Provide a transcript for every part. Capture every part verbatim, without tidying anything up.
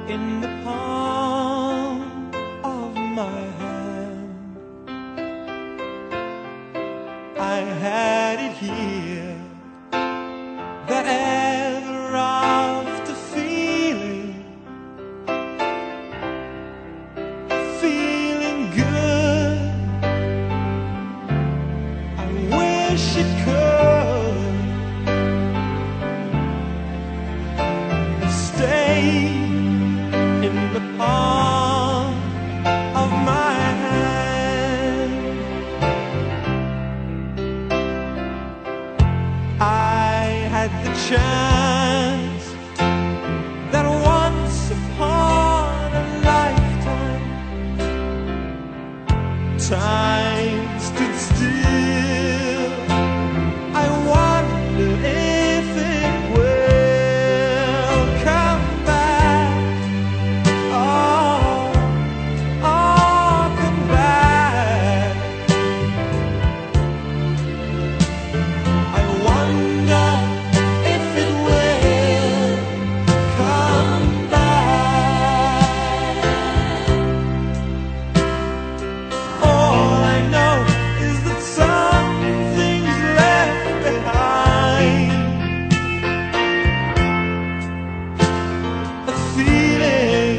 in the palm of my hand. I had it here, that ever after feeling, feeling good. I wish it could stay in the palm of my hand. I had the chance that once upon a lifetime, time stood still. I wonder if it will come back. Oh, oh, come back. I wonder if it will come back. All I know is that something's left behind, a feeling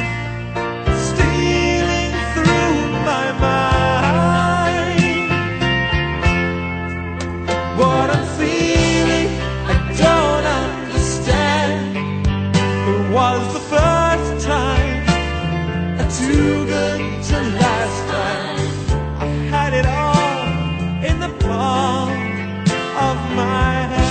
stealing through my mind. What I'm feeling, I don't understand. It was the first time, too good to last time. I had it all in the palm of my hand.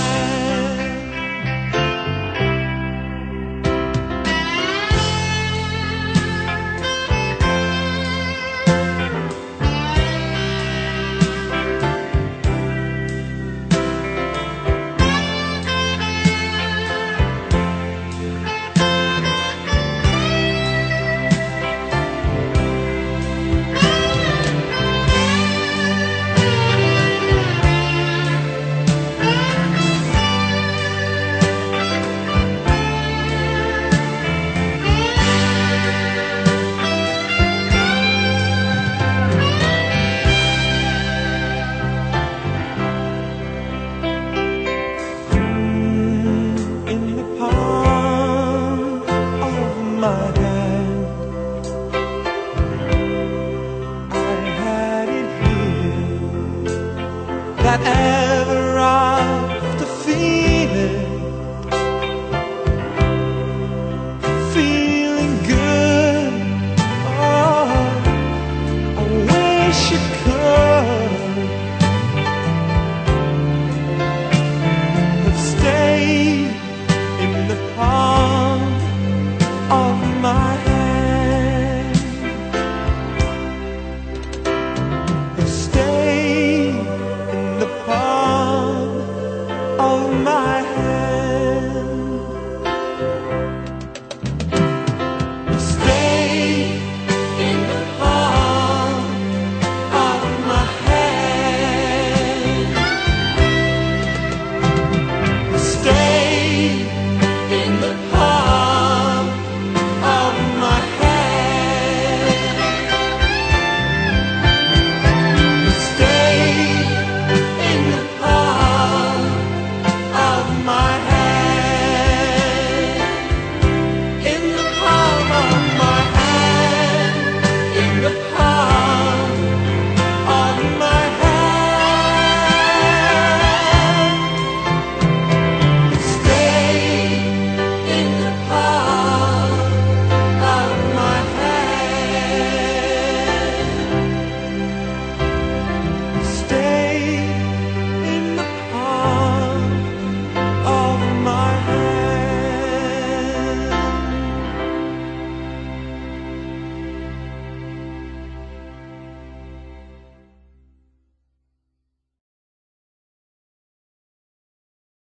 In the palm of my hand, I had it here, that ever